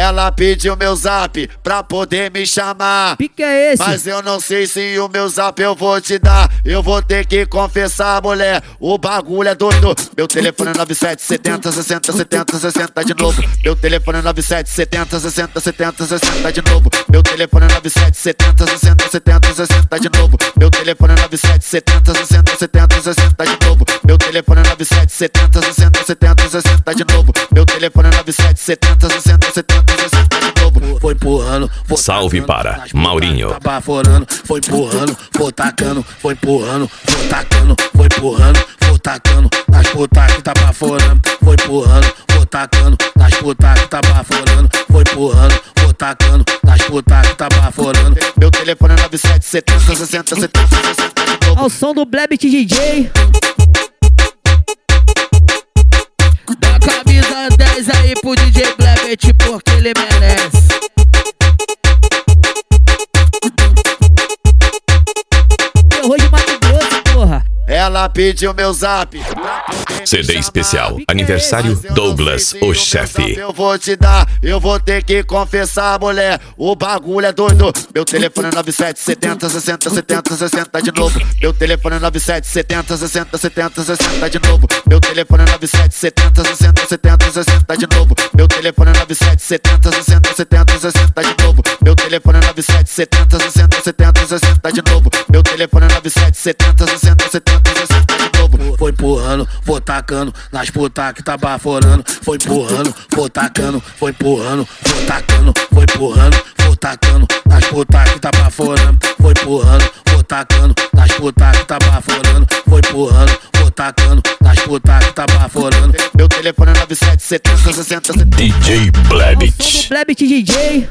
Ela pediu meu zap pra poder me chamar. Que é esse? Mas eu não sei se o meu zap eu vou te dar. Eu vou ter que confessar, mulher, o bagulho é doido. Meu telefone é 97 70 60 70 60 de novo. Meu telefone é 97 70 60 70 60 de novo. Meu telefone é 97 70 60 70 60 de novo. Meu telefone é 97 70 60 70 60 de novo. Meu telefone é 97 70 60 70 60 de novo. Meu telefone é 97 70 60 70 60 de novo. Foi empurrando, Salve para Maurinho. tá baforando, foi empurrando, foi tacando, foi empurrando, foi tacando, foi empurrando, foi tacando, nas puta que tá baforando, foi empurrando, foi tacando, nas puta que tá baforando, foi empurrando, foi tacando, nas puta que tá baforando. Meu telefone é 97 70 60 70 60 de novo. Ao som do Blebit DJ. Dá camisa 10 aí pro DJ Blebit porque ele merece. Terror de Mato Grosso, porra. Ela pediu meu zap. CD especial, aniversário Douglas, o chefe. Eu vou te dar, eu vou ter que confessar, mulher, o bagulho é doido. Meu telefone é 97 70 60 70 60 de novo. Meu telefone é 97 70 60 70 60 de novo. Meu telefone é 97 70 60 70 60 de novo. Meu telefone é 97 70 60 70 60 de novo. Meu telefone é 97 70 60 70 60 de novo. Meu telefone é 97 70 60 70 60 de novo. Foi empurrando, foi tacando, nas puta que tá baforando. Foi empurrando, foi tacando, foi empurrando, foi tacando, foi empurrando, foi tacando, nas puta que tá baforando. Foi empurrando, foi tacando, nas puta que tá baforando. Foi empurrando, foi tacando, nas puta que tá baforando. Meu telefone é 97 70 60 70. DJ Ao som Blebit. do Blebit DJ.